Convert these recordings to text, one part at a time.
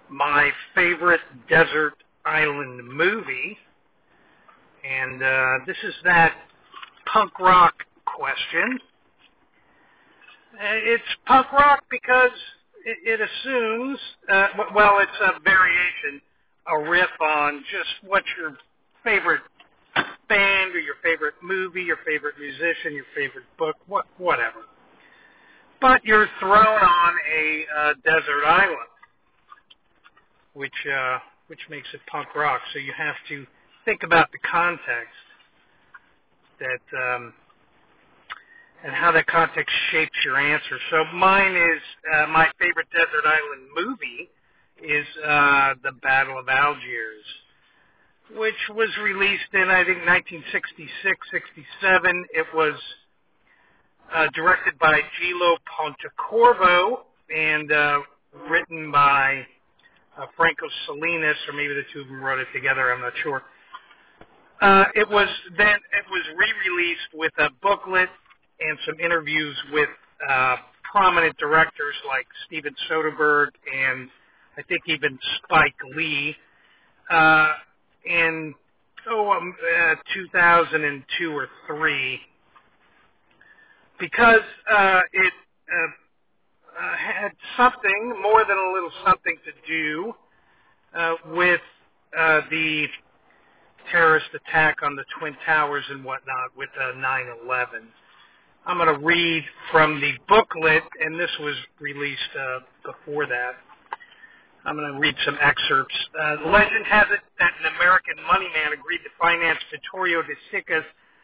my favorite desert island movie, and this is that punk rock question. It's punk rock because it assumes, well, it's a variation, a riff on just what's your favorite band or your favorite movie, your favorite musician, your favorite book, whatever. But you're thrown on a desert island, which makes it punk rock. So you have to think about the context that and how that context shapes your answer. So mine is my favorite desert island movie is The Battle of Algiers, which was released in, I think, 1966, 67. It was directed by Gilo Pontecorvo and written by Franco Salinas, or maybe the two of them wrote it together, I'm not sure. It was re-released with a booklet and some interviews with prominent directors like Steven Soderbergh and I think even Spike Lee in 2002 or 3, because it had something more than a little something to do with the terrorist attack on the Twin Towers and whatnot with 9/11. I'm going to read from the booklet, and this was released before that. I'm going to read some excerpts. Legend has it that an American money man agreed to finance Vittorio De Sica's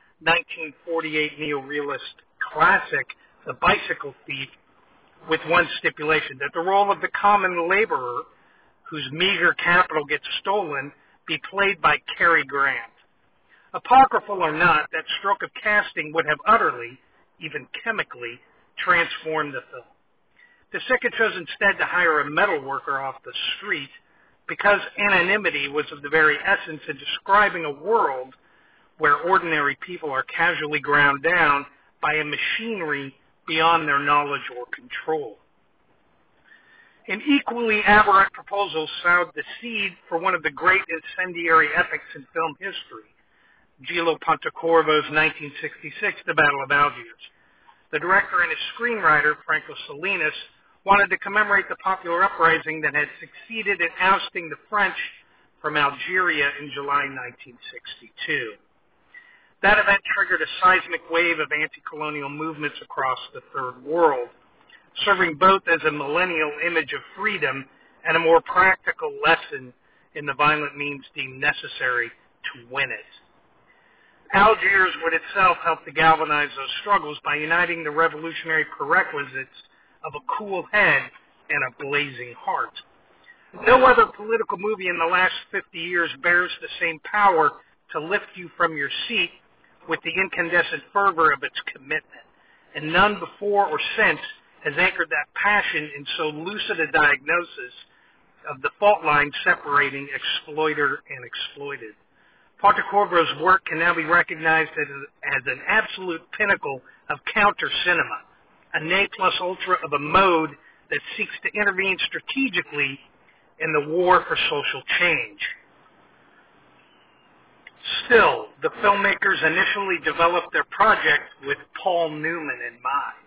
1948 neorealist classic, The Bicycle Thief, with one stipulation, that the role of the common laborer, whose meager capital gets stolen, be played by Cary Grant. Apocryphal or not, that stroke of casting would have utterly, even chemically, transformed the film. De Sica chose instead to hire a metal worker off the street because anonymity was of the very essence in describing a world where ordinary people are casually ground down by a machinery beyond their knowledge or control. An equally aberrant proposal sowed the seed for one of the great incendiary epics in film history, Gilo Pontecorvo's 1966 The Battle of Algiers. The director and his screenwriter, Franco Salinas, wanted to commemorate the popular uprising that had succeeded in ousting the French from Algeria in July 1962. That event triggered a seismic wave of anti-colonial movements across the Third World, serving both as a millennial image of freedom and a more practical lesson in the violent means deemed necessary to win it. Algiers would itself help to galvanize those struggles by uniting the revolutionary prerequisites of a cool head and a blazing heart. No other political movie in the last 50 years bears the same power to lift you from your seat with the incandescent fervor of its commitment, and none before or since has anchored that passion in so lucid a diagnosis of the fault line separating exploiter and exploited. Pontecorvo's work can now be recognized as an absolute pinnacle of counter-cinema, a ne plus ultra of a mode that seeks to intervene strategically in the war for social change. Still, the filmmakers initially developed their project with Paul Newman in mind.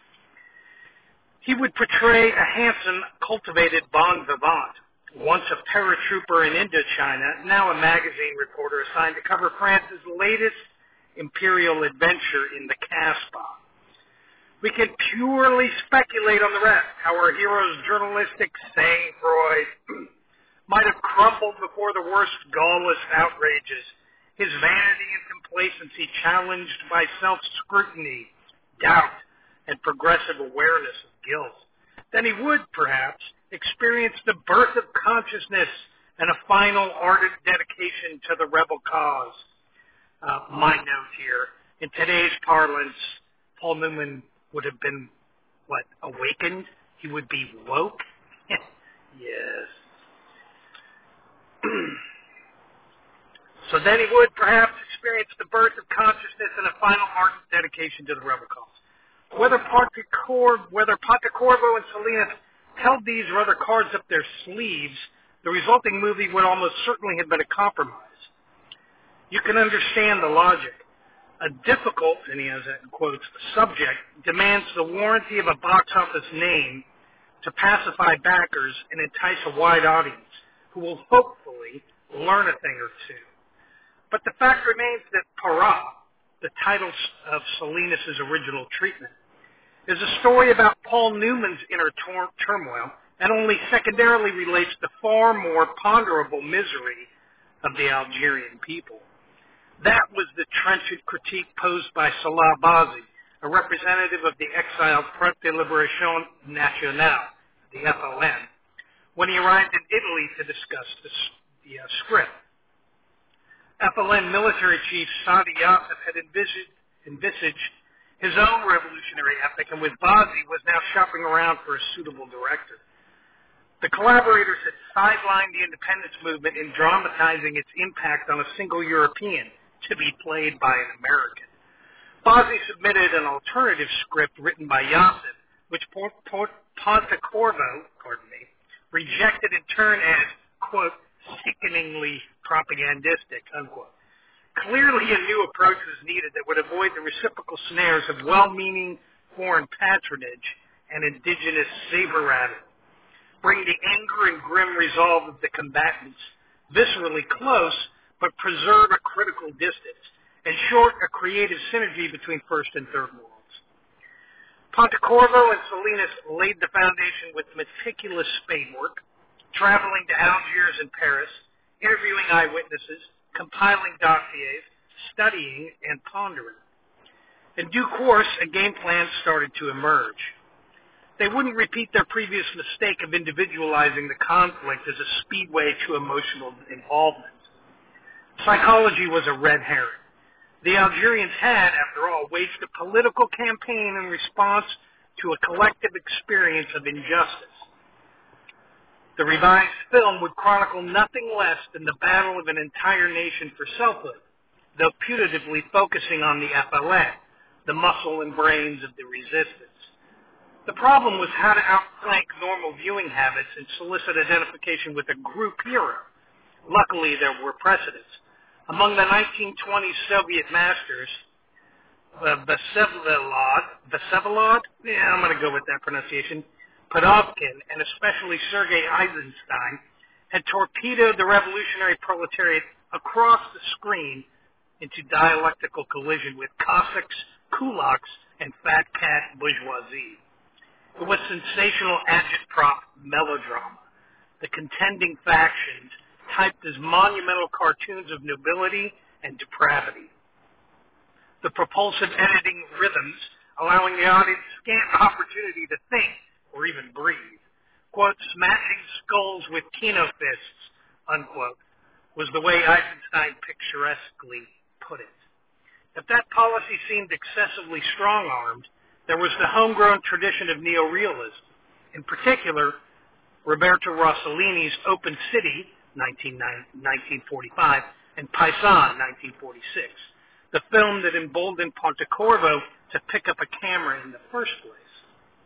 He would portray a handsome, cultivated bon vivant, once a paratrooper in Indochina, now a magazine reporter assigned to cover France's latest imperial adventure in the Kasbah. We can purely speculate on the rest, how our hero's journalistic sang-froid might have crumbled before the worst Gaullist outrages, his vanity and complacency challenged by self-scrutiny, doubt, and progressive awareness of guilt. Then he would, perhaps, experience the birth of consciousness and a final ardent dedication to the rebel cause. My note here, in today's parlance, Paul Newman would have been, awakened? He would be woke? Yes. So then he would perhaps experience the birth of consciousness and a final ardent dedication to the rebel cause. Whether Pontecorvo and Salinas held these or other cards up their sleeves, the resulting movie would almost certainly have been a compromise. You can understand the logic. A difficult, and he has that in quotes, subject demands the warranty of a box office name to pacify backers and entice a wide audience who will hopefully learn a thing or two. But the fact remains that Para, the title of Salinas' original treatment, is a story about Paul Newman's inner turmoil and only secondarily relates the far more ponderable misery of the Algerian people. That was the trenchant critique posed by Salah Bazi, a representative of the exiled Front de Libération Nationale, the FLN, when he arrived in Italy to discuss the script. FLN military chief Sadi Yassef had envisaged his own revolutionary epic, and with Bazi was now shopping around for a suitable director. The collaborators had sidelined the independence movement in dramatizing its impact on a single European to be played by an American. Bazi submitted an alternative script written by Yassef, which Pontecorvo, rejected in turn as, quote, sickeningly propagandistic, unquote. Clearly a new approach was needed that would avoid the reciprocal snares of well-meaning foreign patronage and indigenous saber-rattling, bring the anger and grim resolve of the combatants viscerally close, but preserve a critical distance, and short a creative synergy between first and third worlds. Pontecorvo and Salinas laid the foundation with meticulous spade work, traveling to Algiers and Paris, interviewing eyewitnesses, compiling dossiers, studying, and pondering. In due course, a game plan started to emerge. They wouldn't repeat their previous mistake of individualizing the conflict as a speedway to emotional involvement. Psychology was a red herring. The Algerians had, after all, waged a political campaign in response to a collective experience of injustice. The revised film would chronicle nothing less than the battle of an entire nation for selfhood, though putatively focusing on the FLN, the muscle and brains of the resistance. The problem was how to outflank normal viewing habits and solicit identification with a group hero. Luckily, there were precedents. Among the 1920s Soviet masters, Vsevolod, I'm going to go with that pronunciation, Padovkin, and especially Sergei Eisenstein, had torpedoed the revolutionary proletariat across the screen into dialectical collision with Cossacks, kulaks, and fat cat bourgeoisie. It was sensational agitprop melodrama. The contending factions typed as monumental cartoons of nobility and depravity. The propulsive editing rhythms allowing the audience scant opportunity to think or even breathe. Quote, smashing skulls with kino fists, unquote, was the way Eisenstein picturesquely put it. If that policy seemed excessively strong-armed, there was the homegrown tradition of neorealism. In particular, Roberto Rossellini's Open City, 1945, and Paysan, 1946, the film that emboldened Pontecorvo to pick up a camera in the first place.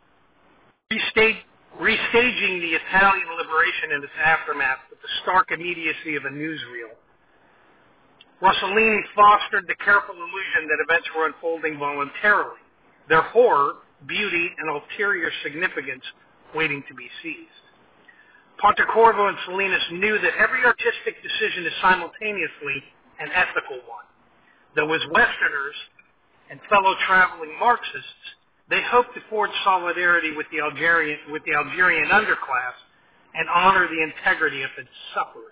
Restaging the Italian liberation and its aftermath with the stark immediacy of a newsreel, Rossellini fostered the careful illusion that events were unfolding voluntarily, their horror, beauty, and ulterior significance waiting to be seized. Pontecorvo and Salinas knew that every artistic decision is simultaneously an ethical one. Though as Westerners and fellow traveling Marxists, they hoped to forge solidarity with the Algerian underclass and honor the integrity of its suffering.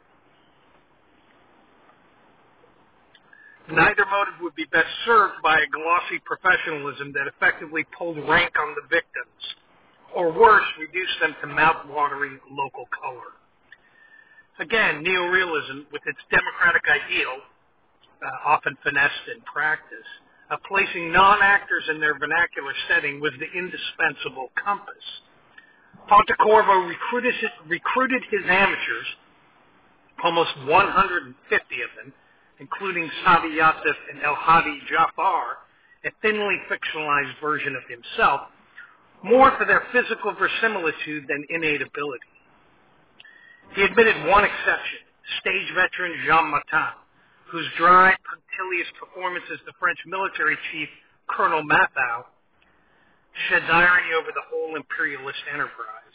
Neither motive would be best served by a glossy professionalism that effectively pulled rank on the victims, or worse, reduced them to mouth-watering local color. Again, neorealism, with its democratic ideal, often finessed in practice, of placing non-actors in their vernacular setting was the indispensable compass. Pontecorvo recruited his amateurs, almost 150 of them, including Sadi Yassef and El Hadi Jafar, a thinly fictionalized version of himself, more for their physical verisimilitude than innate ability. He admitted one exception, stage veteran Jean Martin, whose dry, punctilious performance as the French military chief, Colonel Mathau, sheds irony over the whole imperialist enterprise.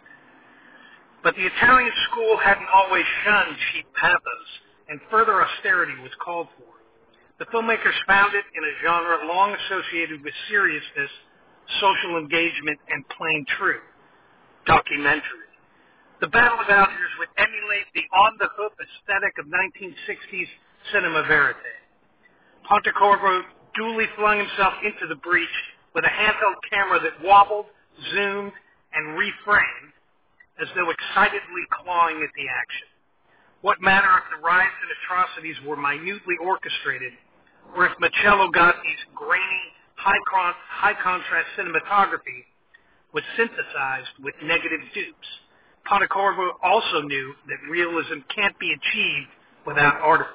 But the Italian school hadn't always shunned cheap pathos, and further austerity was called for. The filmmakers found it in a genre long associated with seriousness, social engagement, and plain truth, documentary. The Battle of Algiers would emulate the on-the-hoof aesthetic of 1960s cinema verite. Pontecorvo duly flung himself into the breach with a handheld camera that wobbled, zoomed, and reframed as though excitedly clawing at the action. What matter if the riots and atrocities were minutely orchestrated, or if Marcello Gotti's grainy, high-contrast cinematography was synthesized with negative dupes. Pontecorvo also knew that realism can't be achieved without artifice.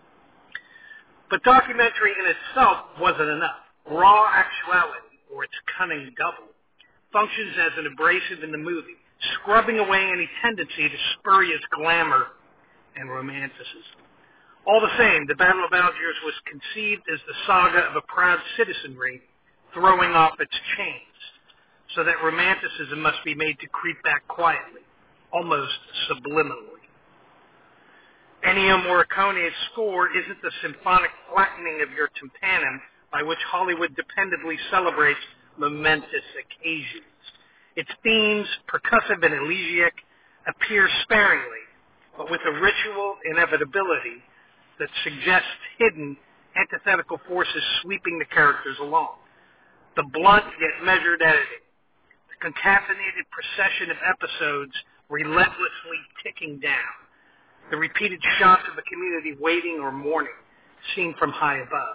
But documentary in itself wasn't enough. Raw actuality, or its cunning double, functions as an abrasive in the movie, scrubbing away any tendency to spurious glamour and romanticism. All the same, the Battle of Algiers was conceived as the saga of a proud citizenry throwing off its chains, so that romanticism must be made to creep back quietly, almost subliminally. Ennio Morricone's score isn't the symphonic flattening of your tympanum by which Hollywood dependently celebrates momentous occasions. Its themes, percussive and elegiac, appear sparingly, but with a ritual inevitability that suggests hidden antithetical forces sweeping the characters along. The blunt yet measured editing, the concatenated procession of episodes relentlessly ticking down, the repeated shots of the community waiting or mourning, seen from high above.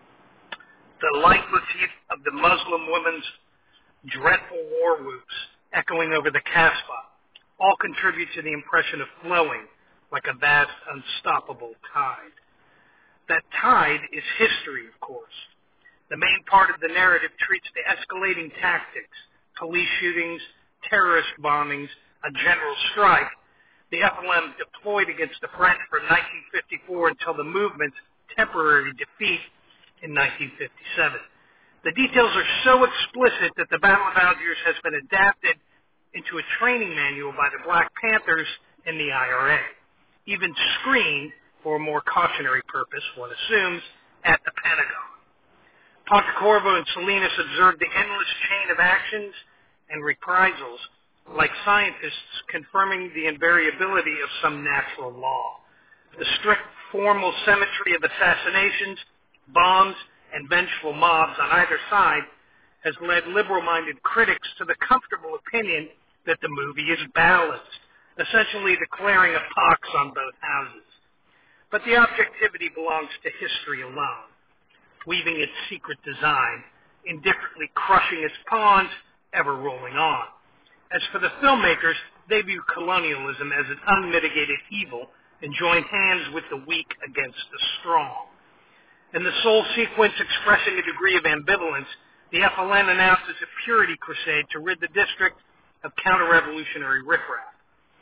The lifeless heat of the Muslim woman's dreadful war whoops echoing over the Kasbah all contribute to the impression of flowing like a vast, unstoppable tide. That tide is history, of course. The main part of the narrative treats the escalating tactics, police shootings, terrorist bombings, a general strike, the FLM deployed against the French from 1954 until the movement's temporary defeat in 1957. The details are so explicit that the Battle of Algiers has been adapted into a training manual by the Black Panthers and the IRA, even screened for a more cautionary purpose, one assumes, at the Pentagon. Pontecorvo and Salinas observed the endless chain of actions and reprisals, like scientists confirming the invariability of some natural law. The strict formal symmetry of assassinations, bombs, and vengeful mobs on either side has led liberal-minded critics to the comfortable opinion that the movie is balanced, essentially declaring a pox on both houses. But the objectivity belongs to history alone, weaving its secret design, indifferently crushing its pawns, ever rolling on. As for the filmmakers, they view colonialism as an unmitigated evil and join hands with the weak against the strong. In the sole sequence expressing a degree of ambivalence, the FLN announces a purity crusade to rid the district of counter-revolutionary riffraff.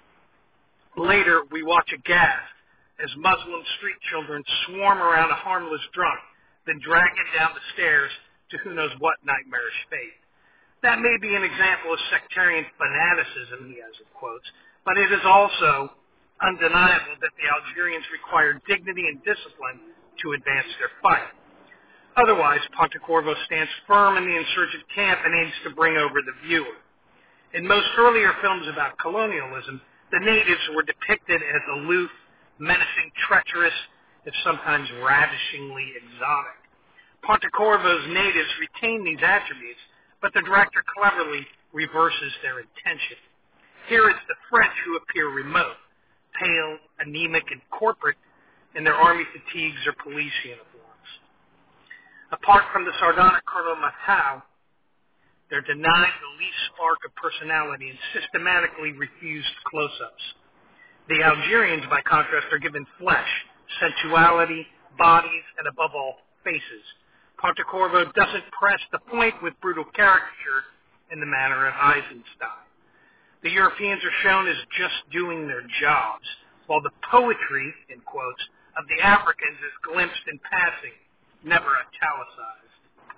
Later, we watch aghast as Muslim street children swarm around a harmless drunk, then drag him down the stairs to who knows what nightmarish fate. That may be an example of sectarian fanaticism, he has in quotes, but it is also undeniable that the Algerians required dignity and discipline to advance their fight. Otherwise, Pontecorvo stands firm in the insurgent camp and aims to bring over the viewer. In most earlier films about colonialism, the natives were depicted as aloof, menacing, treacherous, if sometimes ravishingly exotic. Pontecorvo's natives retain these attributes, but the director cleverly reverses their intention. Here it's the French who appear remote, pale, anemic, and corporate in their army fatigues or police uniforms. Apart from the sardonic Colonel Mathau, they're denied the least spark of personality and systematically refused close-ups. The Algerians, by contrast, are given flesh, sensuality, bodies, and above all, faces. Pontecorvo doesn't press the point with brutal caricature. in the manner of Eisenstein. The Europeans are shown as just doing their jobs, while the poetry, in quotes, of the Africans is glimpsed in passing, never italicized.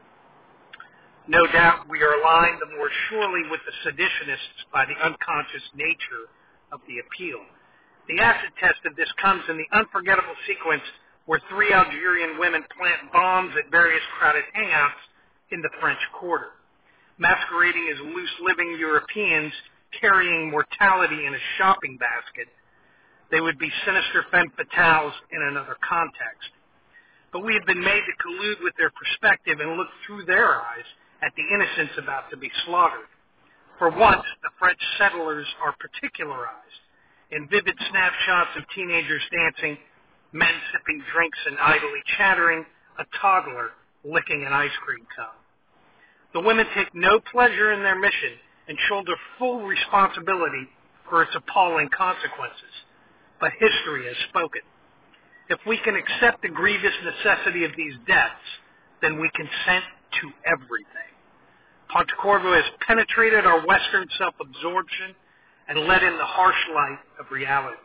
No doubt we are aligned the more surely with the seditionists by the unconscious nature of the appeal. The acid test of this comes in the unforgettable sequence where three Algerian women plant bombs at various crowded hangouts in the French Quarter, masquerading as loose-living Europeans carrying mortality in a shopping basket. They would be sinister femme fatales in another context. But we have been made to collude with their perspective and look through their eyes at the innocents about to be slaughtered. For once, the French settlers are particularized in vivid snapshots of teenagers dancing, men sipping drinks and idly chattering, a toddler licking an ice cream cone. The women take no pleasure in their mission and shoulder full responsibility for its appalling consequences. But history has spoken. If we can accept the grievous necessity of these deaths, then we consent to everything. Pontecorvo has penetrated our Western self-absorption and let in the harsh light of reality.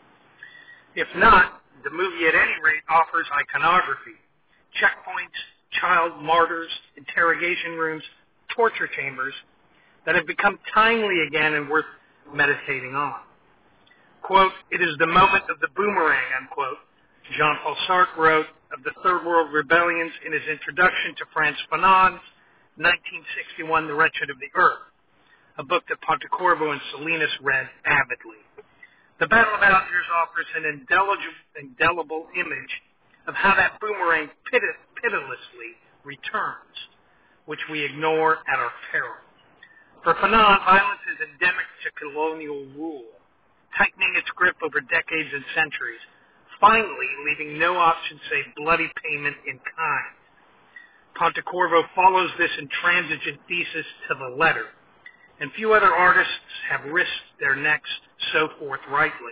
If not, the movie at any rate offers iconography, checkpoints, child martyrs, interrogation rooms, torture chambers that have become timely again and worth meditating on. Quote, "It is the moment of the boomerang," unquote. Jean-Paul Sartre wrote of the Third World Rebellions in his introduction to Frantz Fanon's 1961 The Wretched of the Earth, a book that Pontecorvo and Salinas read avidly. The Battle of Algiers offers an indelible image of how that boomerang pitilessly returns, which we ignore at our peril. For Fanon, violence is endemic to colonial rule, tightening its grip over decades and centuries, finally leaving no option save bloody payment in kind. Pontecorvo follows this intransigent thesis to the letter, and few other artists have risked their necks so forthrightly.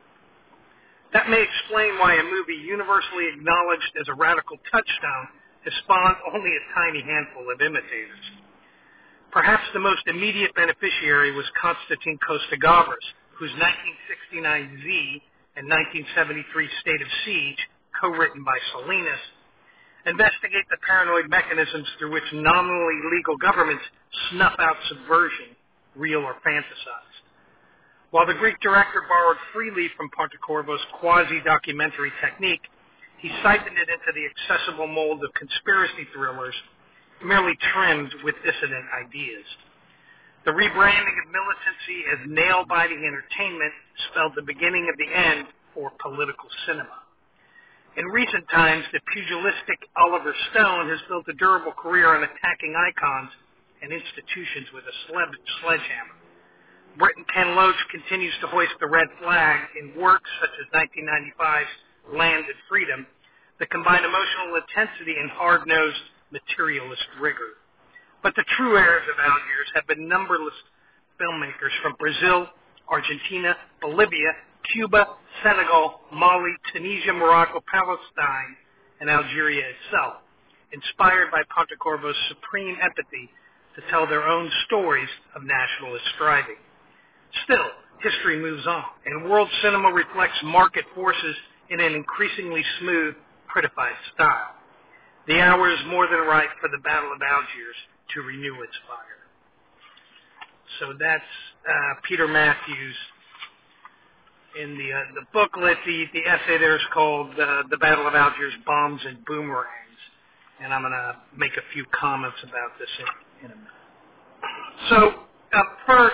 That may explain why a movie universally acknowledged as a radical touchstone has spawned only a tiny handful of imitators. Perhaps the most immediate beneficiary was Konstantin Costa-Gavras, whose 1969 Z and 1973 State of Siege, co-written by Salinas, investigate the paranoid mechanisms through which nominally legal governments snuff out subversion, real or fantasized. While the Greek director borrowed freely from Pontecorvo's quasi-documentary technique, he siphoned it into the accessible mold of conspiracy thrillers, merely trimmed with dissident ideas. The rebranding of militancy as nail-biting entertainment spelled the beginning of the end for political cinema. In recent times, the pugilistic Oliver Stone has built a durable career on attacking icons and institutions with a sledgehammer. Britain Ken Loach continues to hoist the red flag in works such as 1995's Land and Freedom that combine emotional intensity and hard-nosed materialist rigor. But the true heirs of Algiers have been numberless filmmakers from Brazil, Argentina, Bolivia, Cuba, Senegal, Mali, Tunisia, Morocco, Palestine, and Algeria itself, inspired by Pontecorvo's supreme empathy to tell their own stories of nationalist striving. Still, history moves on, and world cinema reflects market forces in an increasingly smooth, prettified style. The hour is more than right for the Battle of Algiers to renew its fire. So that's Peter Matthews in the booklet. The essay there is called The Battle of Algiers, Bombs and Boomerangs. And I'm going to make a few comments about this in a minute. So first,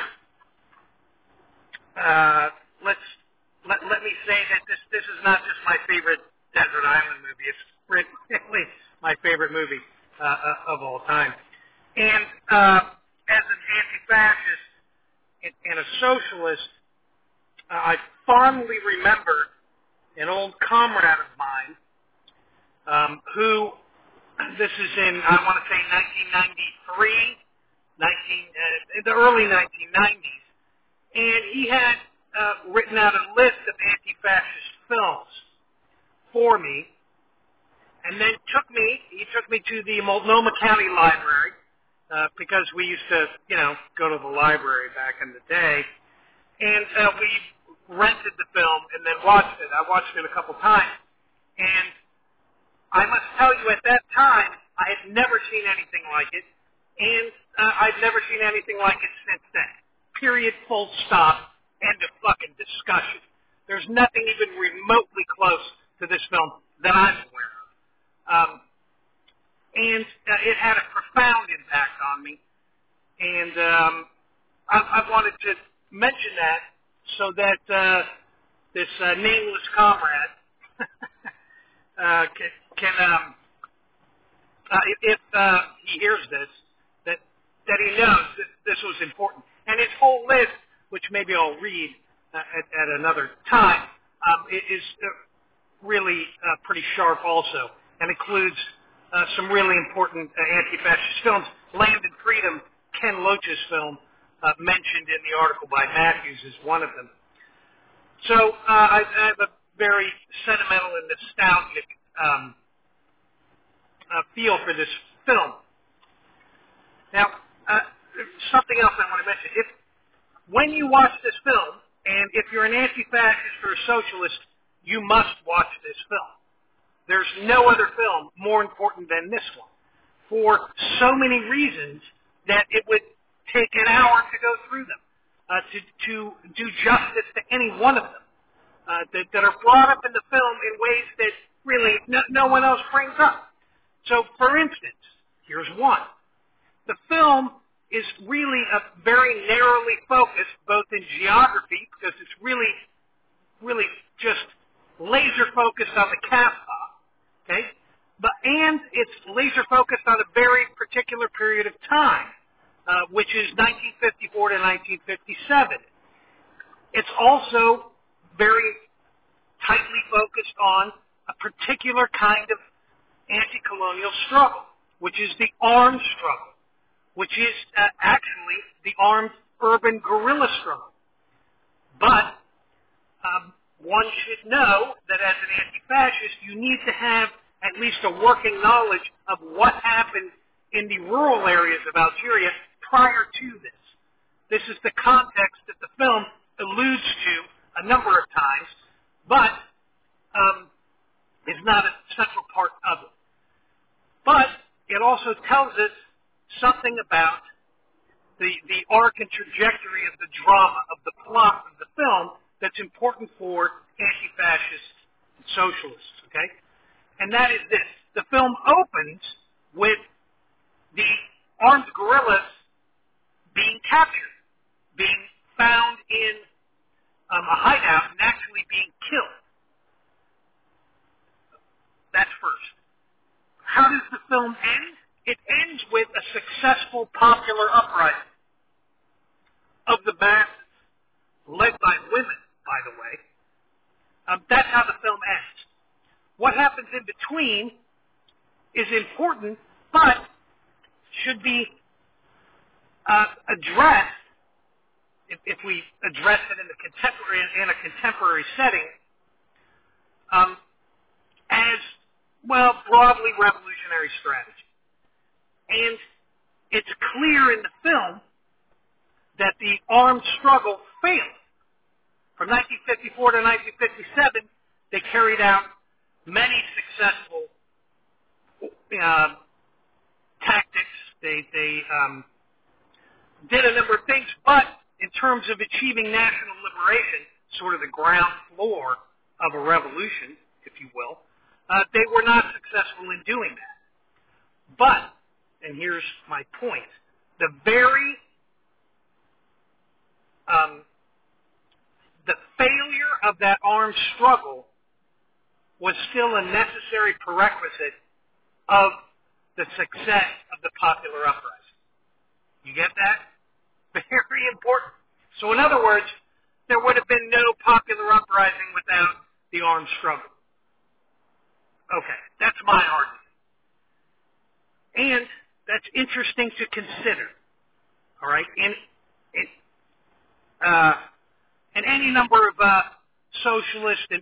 let me say that this is not just my favorite desert island movie. It's really my favorite movie of all time. And as an anti-fascist and a socialist, I fondly remember an old comrade of mine who, this is in, I want to say 1993, the early 1990s, and he had written out a list of anti-fascist films for me, and then he took me to the Multnomah County Library, because we used to, go to the library back in the day, and we rented the film and then watched it. I watched it a couple times, and I must tell you, at that time, I had never seen anything like it, and I've never seen anything like it since then. Period, full stop, end of fucking discussion. There's nothing even remotely close to this film that I'm aware of. And it had a profound impact on me, and I wanted to mention that so that this nameless comrade can if he hears this, that he knows that this was important. And his whole list, which maybe I'll read at another time, is really pretty sharp also, and includes some really important anti-fascist films. Land and Freedom, Ken Loach's film, mentioned in the article by Matthews, is one of them. So I have a very sentimental and nostalgic feel for this film. Now, something else I want to mention. When you watch this film, and if you're an anti-fascist or a socialist, you must watch this film. There's no other film more important than this one, for so many reasons that it would take an hour to go through them, to do justice to any one of them, that are brought up in the film in ways that really no one else brings up. So, for instance, here's one. The film is really very narrowly focused, both in geography, because it's really just laser focused on the Kappa, okay? And it's laser focused on a very particular period of time, which is 1954 to 1957. It's also very tightly focused on a particular kind of anti-colonial struggle, which is the armed struggle, which is actually the armed urban guerrilla struggle. But one should know that as an anti-fascist, you need to have at least a working knowledge of what happened in the rural areas of Algeria prior to this. This is the context that the film alludes to a number of times, but is not a central part of it. But it also tells us something about the arc and trajectory of the drama, of the plot of the film, that's important for anti-fascists and socialists, okay? And that is this. The film opens with the armed guerrillas being captured, being found in a hideout and actually being killed. That's first. How does the film end? It ends with a successful popular uprising of the masses, led by women, by the way. That's how the film ends. What happens in between is important, but should be addressed, if we address it in a contemporary setting, as, well, broadly revolutionary strategy. And it's clear in the film that the armed struggle failed. From 1954 to 1957, they carried out many successful tactics. They did a number of things, but in terms of achieving national liberation, sort of the ground floor of a revolution, if you will, they were not successful in doing that. But, and here's my point, the failure of that armed struggle was still a necessary prerequisite of the success of the popular uprising. You get that? Very important. So in other words, there would have been no popular uprising without the armed struggle. Okay, that's my argument. And that's interesting to consider. All right? And any number of socialist and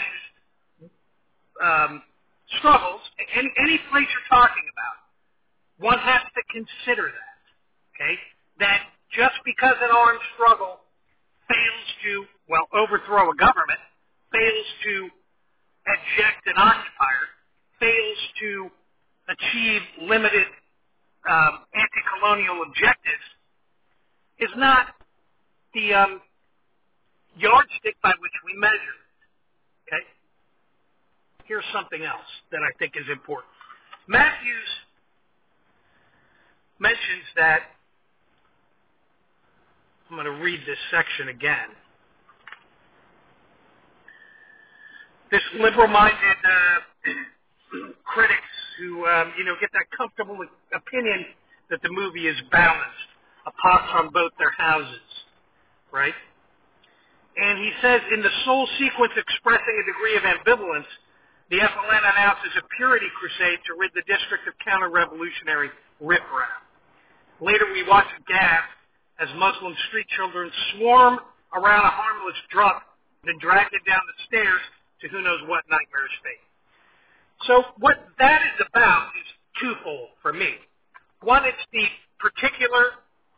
anti-fascist struggles, any place you're talking about, one has to consider that, okay? That just because an armed struggle fails to, well, overthrow a government, fails to eject an occupier, fails to achieve limited anti-colonial objectives, is not the yardstick by which we measure it, okay? Here's something else that I think is important. Matthews mentions that, I'm going to read this section again. This liberal-minded critics who, get that comfortable opinion that the movie is balanced, a pox on both their houses, right? And he says, in the sole sequence expressing a degree of ambivalence, the FLN announces a purity crusade to rid the district of counter-revolutionary riffraff. Later we watch gasp as Muslim street children swarm around a harmless drunk, then drag him down the stairs to who knows what nightmarish fate. So what that is about is twofold for me. One, it's the particular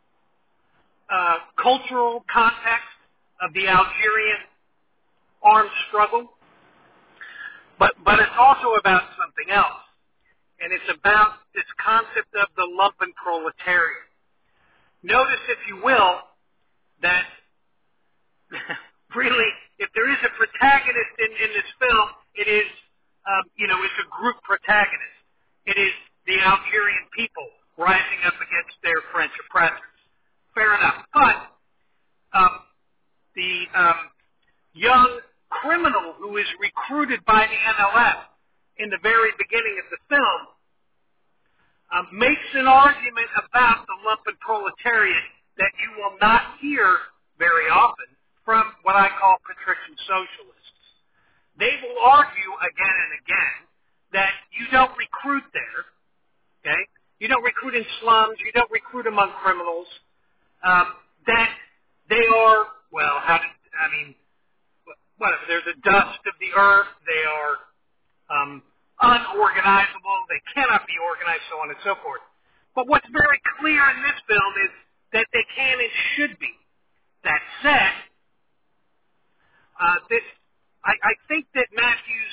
cultural context of the Algerian armed struggle, but it's also about something else, and it's about this concept of the lumpen proletariat. Notice, if you will, that really, if there is a protagonist in this film, it is, it's a group protagonist. It is the Algerian people rising up against their French oppressors. Fair enough. But the young criminal who is recruited by the NLF in the very beginning of the film makes an argument about the lumpen proletariat that you will not hear very often from what I call patrician socialists. They will argue again and again that you don't recruit there, okay? You don't recruit in slums, you don't recruit among criminals, that they are, whatever, they're the dust of the earth, they are unorganizable, they cannot be organized, so on and so forth. But what's very clear in this film is that they can and should be. That said, I think that Matthews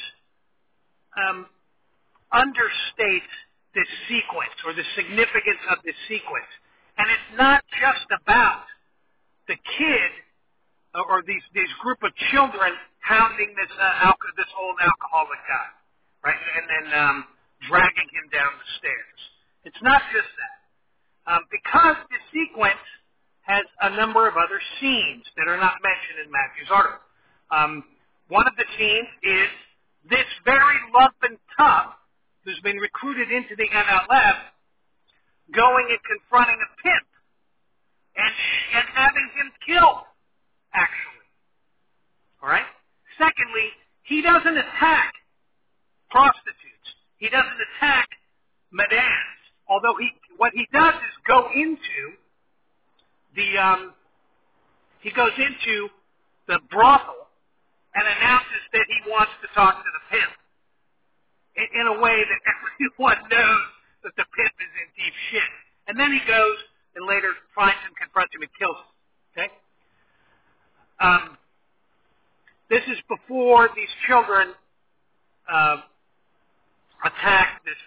understates this sequence or the significance of this sequence. And it's not just about the kid or these group of children hounding this old alcoholic guy, right, and then dragging him down the stairs. It's not just that. Because the sequence has a number of other scenes that are not mentioned in Matthew's article. One of the scenes is this very lumpen tough who's been recruited into the NLF going and confronting a pimp and having him killed, actually. All right? Secondly, he doesn't attack prostitutes. He doesn't attack madames. Although what he does is go into the brothel and announces that he wants to talk to the pimp in a way that everyone knows that the pimp is in deep shit. And then he goes and later finds him, confronts him, and kills him. Okay? This is before these children attack this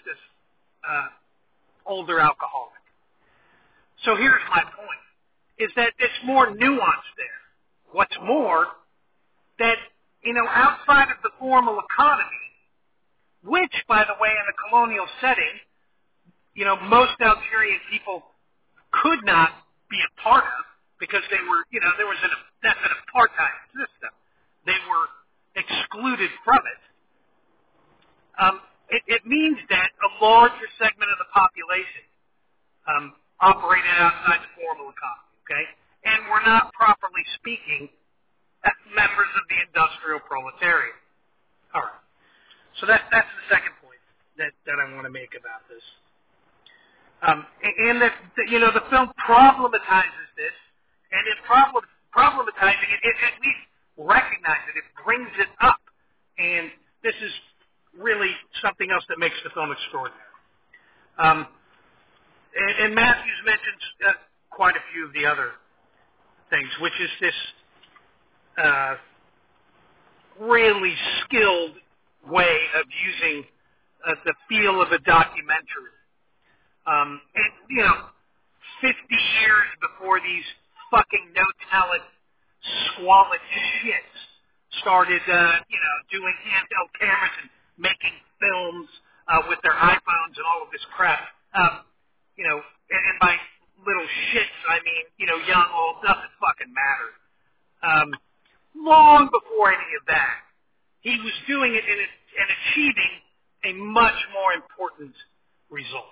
older alcoholic. So here's my point, is that it's more nuanced there. What's more, that, outside of the formal economy, which, by the way, in the colonial setting, most Algerian people could not be a part of because they were, there was that's an apartheid system. They were excluded from it. It means that a larger segment of the population operated outside the formal economy, okay? And were not, properly speaking, members of the industrial proletariat. All right. So that's the second point that I want to make about this. And that, the film problematizes this, and in problematizing it, it at least recognizes it, it brings it up. And this is really something else that makes the film extraordinary. and Matthews mentions quite a few of the other things, which is this really skilled way of using the feel of a documentary. And, 50 years before these fucking no-talent, squalid shits started, doing handheld cameras and making films with their iPhones and all of this crap. And by little shits, I mean, young, old, doesn't fucking matter. Long before any of that, he was doing it and achieving a much more important result.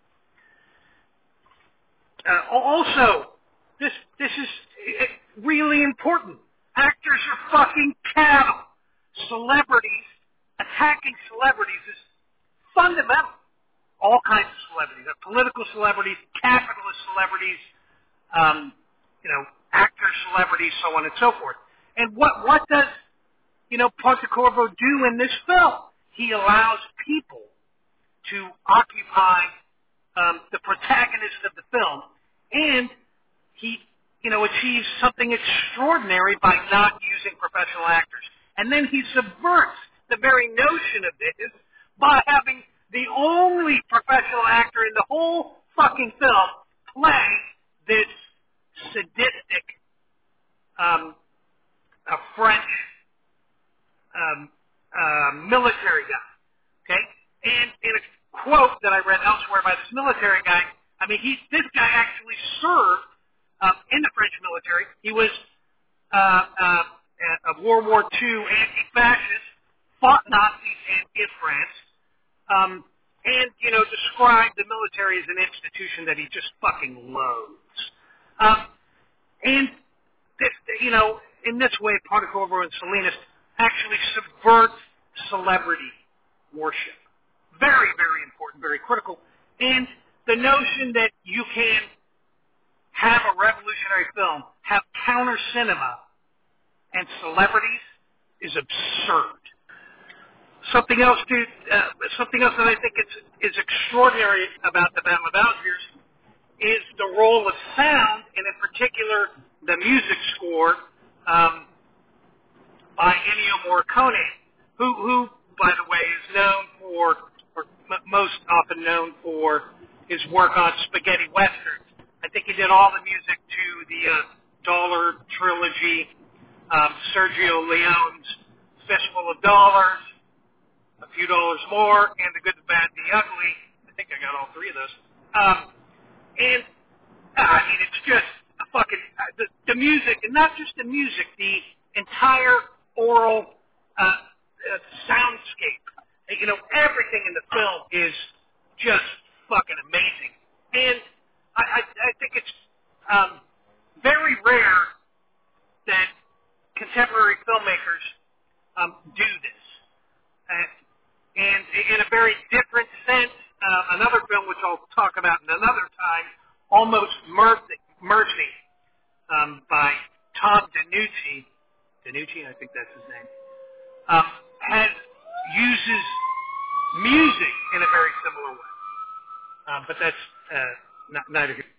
Also, this is really important. Actors are fucking cattle. Celebrities, attacking celebrities is fundamental. All kinds of celebrities, political celebrities, capitalist celebrities, actor celebrities, so on and so forth. And what does, Pontecorvo do in this film? He allows people to occupy the protagonist of the film, and he, achieves something extraordinary by not using professional actors. And then he subverts the very notion of this by having the only professional actor in the whole fucking film play this sadistic, a French military guy. Okay? And in a quote that I read elsewhere by this military guy, this guy actually served in the French military. He was a World War II anti-fascist, fought Nazis in France, and, described the military as an institution that he just fucking loathes. And, this, in this way, Pontecorvo and Salinas actually subvert celebrity worship. Very, very important, very critical. And the notion that you can have a revolutionary film, have counter cinema and celebrities is absurd. Something else that I think is extraordinary about the Battle of Algiers is the role of sound, and in particular the music score by Ennio Morricone, who, by the way, is known for, or most often known for, his work on spaghetti westerns. I think he did all the music to the Dollar trilogy, Sergio Leone's Fistful of Dollars, A Few Dollars More, and The Good, the Bad, the Ugly. I think I got all three of those. It's just a fucking, the music, and not just the music, the entire oral soundscape. Everything in the film is just fucking amazing. And I think it's very rare that contemporary filmmakers do this. And in a very different sense, another film which I'll talk about in another time, Almost Mercy, by Tom DeNucci, I think that's his name, uses music in a very similar way. But that's neither here.